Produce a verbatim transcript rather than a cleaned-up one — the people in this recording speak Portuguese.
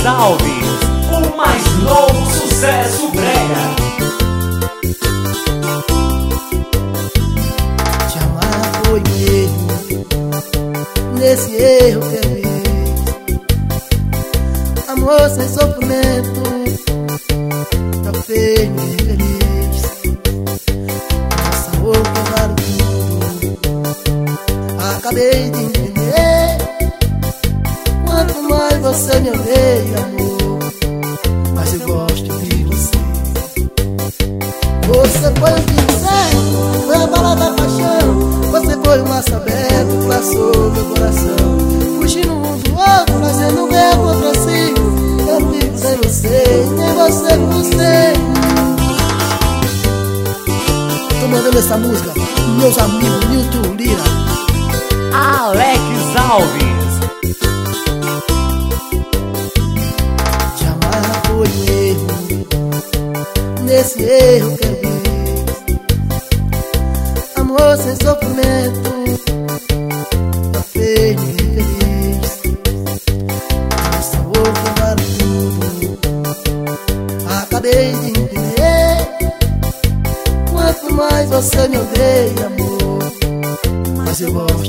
Alex Alves, o mais novo sucesso brega. Te amar foi um erro, nesse erro que eu fiz. Amor sem sofrimento, tá feio e infeliz. Nosso amor que vale tudo, acabei de entender. Quanto mais você me odeia, amor, mas eu gosto de você. Você foi o que quiser, foi a bala da paixão. Você foi o laço aberto, laçou meu coração. Fugindo um do outro, fazendo o meu contra si. Eu fico sem você, nem você com você. Tô mandando essa música pros meus amigos Nilton Lira, Alex Alves. Te amar foi um erro, nesse erro que eu fiz. Amor sem sofrimento, tá feio e infeliz. Nosso amor que vale tudo, acabei de entender. Quanto mais você me odeia, amor, mas eu gosto